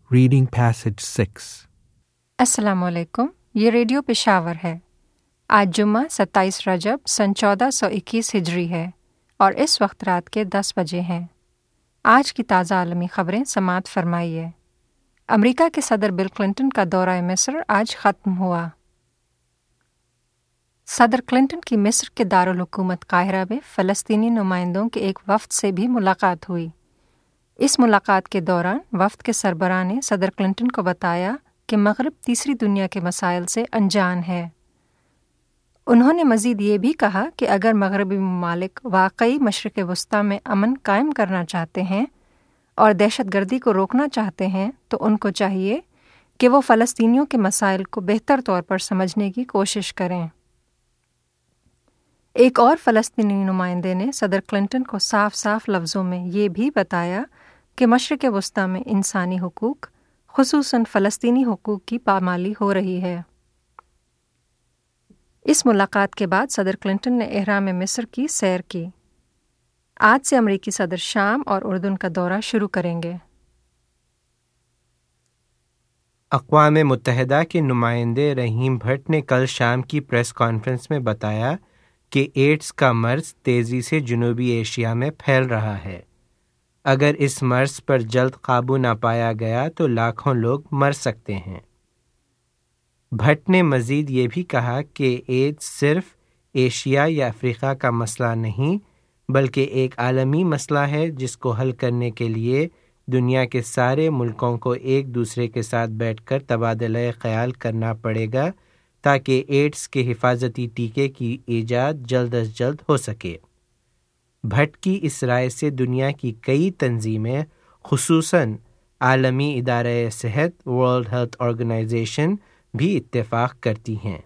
Reading Passage 6. السلام علیکم، یہ ریڈیو پشاور ہے۔ آج جمعہ 27 رجب سن 1421 ہجری ہے اور اس وقت رات کے 10 بجے ہیں۔ آج کی تازہ عالمی خبریں سماعت فرمائیے۔ امریکہ کے صدر بل کلنٹن کا دورہ مصر آج ختم ہوا۔ صدر کلنٹن کی مصر کے دارالحکومت قاہرہ میں فلسطینی نمائندوں کے ایک وفد سے بھی ملاقات ہوئی۔ اس ملاقات کے دوران وفد کے سربراہ نے صدر کلنٹن کو بتایا کہ مغرب تیسری دنیا کے مسائل سے انجان ہے۔ انہوں نے مزید یہ بھی کہا کہ اگر مغربی ممالک واقعی مشرق وسطیٰ میں امن قائم کرنا چاہتے ہیں اور دہشت گردی کو روکنا چاہتے ہیں تو ان کو چاہیے کہ وہ فلسطینیوں کے مسائل کو بہتر طور پر سمجھنے کی کوشش کریں۔ ایک اور فلسطینی نمائندے نے صدر کلنٹن کو صاف صاف لفظوں میں یہ بھی بتایا کہ مشرق وسطیٰ میں انسانی حقوق، خصوصاً فلسطینی حقوق کی پامالی ہو رہی ہے۔ اس ملاقات کے بعد صدر کلنٹن نے احرام مصر کی سیر کی۔ آج سے امریکی صدر شام اور اردن کا دورہ شروع کریں گے۔ اقوام متحدہ کے نمائندے رحیم بھٹ نے کل شام کی پریس کانفرنس میں بتایا کہ ایڈز کا مرض تیزی سے جنوبی ایشیا میں پھیل رہا ہے۔ اگر اس مرض پر جلد قابو نہ پایا گیا تو لاکھوں لوگ مر سکتے ہیں۔ بھٹ نے مزید یہ بھی کہا کہ ایڈز صرف ایشیا یا افریقہ کا مسئلہ نہیں بلکہ ایک عالمی مسئلہ ہے جس کو حل کرنے کے لیے دنیا کے سارے ملکوں کو ایک دوسرے کے ساتھ بیٹھ کر تبادلہ خیال کرنا پڑے گا تاکہ ایڈز کے حفاظتی ٹیکے کی ایجاد جلد از جلد ہو سکے۔ بھٹ کی اس رائے سے دنیا کی کئی تنظیمیں خصوصاً عالمی ادارہ صحت ورلڈ ہیلتھ آرگنائزیشن بھی اتفاق کرتی ہیں۔